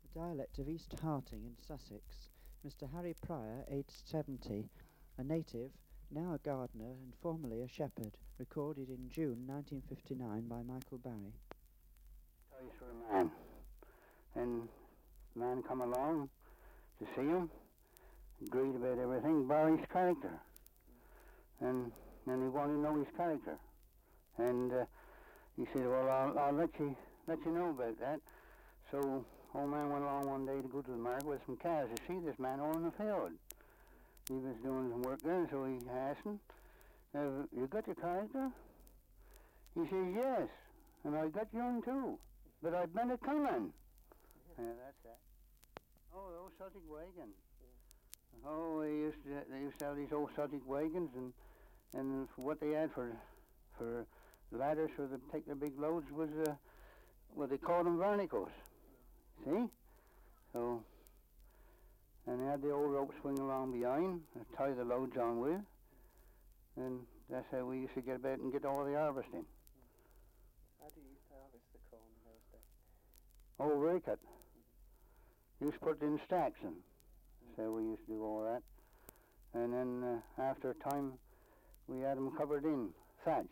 Dialect of East Harting in Sussex. Mr. Harry Pryor, aged 70, a native, now a gardener and formerly a shepherd, recorded in June 1959 by Michael Barry. Choice for a man. And the man come along to see him, agreed about everything, bar his character. And then he wanted to know his character. And he said, well, I'll let you know about that. So old man went along one day to go to the market with some calves to see this man over in the field. He was doing some work there, so he asked him, you got your character? He says, yes, and I got yours too, but I've been a coming. Yeah, that's that. Oh, those Sussex wagons. Oh, they used to have these old Sussex wagons, and what they had for ladders for to take their big loads was what they called them vernicles. See? So, and they had the old rope swing along behind, and tie the loads on with, and that's how we used to get about and get all the harvesting. How do you used to harvest the corn in those days? Oh, rake it. Used to put it in stacks, and so we used to do all that. And then after a time, we had them covered in thatch.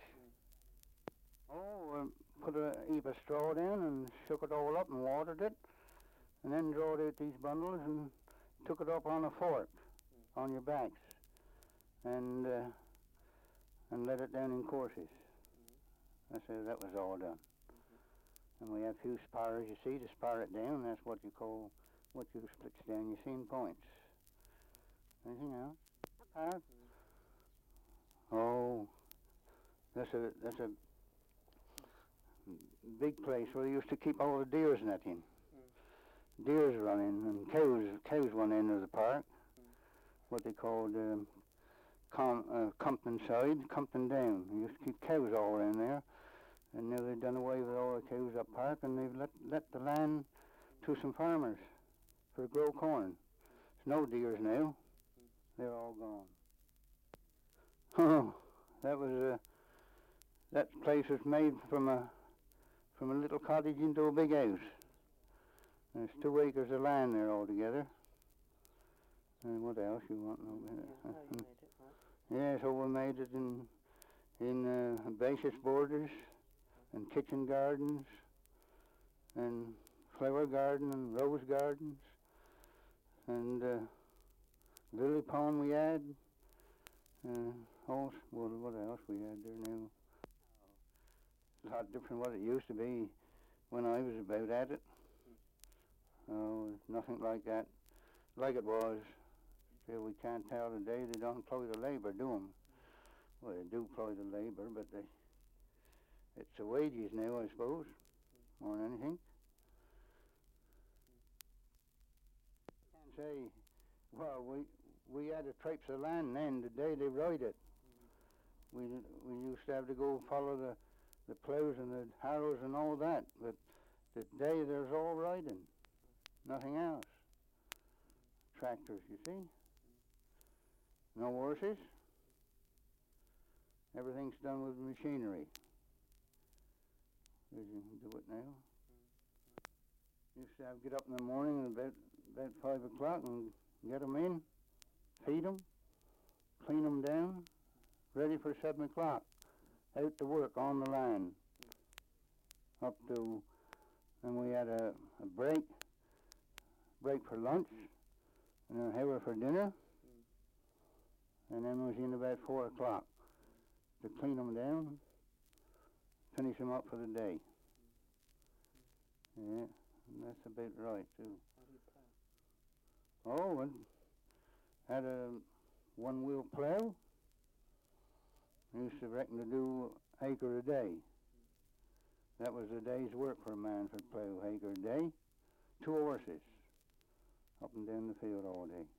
Oh, put a heap of straw down and shook it all up and watered it, and then drawed out these bundles and took it up on a fork on your backs, and let it down in courses. That's how that was all done. And we had a few spars, you see, to spar it down. That's what you call, what you splits down, you see, in points. Anything else? Oh, that's a big place where they used to keep all the deers and that in. Deers running and cows one end of the park, what they called Compton side, Compton down. They used to keep cows all around there, and now they've done away with all the cows up park, and they've let the land to some farmers for to grow corn. There's no deers now; they're all gone. Oh, that place was made from a little cottage into a big house. There's 2 acres of land there altogether. And what else you want to know about it? Yeah, how you made it, right? Yeah, so we made it in basis borders and kitchen gardens and flower garden and rose gardens and lily pond we had. What else we had there now? A lot different what it used to be when I was about at it. Oh, nothing like that, like it was. Still, we can't tell today. They don't employ the labour, do them? Well, they do employ the labour, but it's the wages now, I suppose, more than anything. Can't say. Well, we had a traipse of land then. The day they ride it, we used to have to go follow the ploughs and the harrows and all that. But today there's all riding. Nothing else. Tractors, you see. No horses. Everything's done with machinery. You can do it now. Used to have to get up in the morning about 5 o'clock and get them in, feed them, clean them down, ready for 7 o'clock. Out to work on the land. Up to, and we had a break for lunch, and an hour for dinner, and then we was in about 4 o'clock to clean them down, finish them up for the day. Yeah, and that's about right too. Oh, and had a one-wheel plough. Used to reckon to do acre a day. That was a day's work for a man for plough, acre a day. 2 horses up and down the field all day.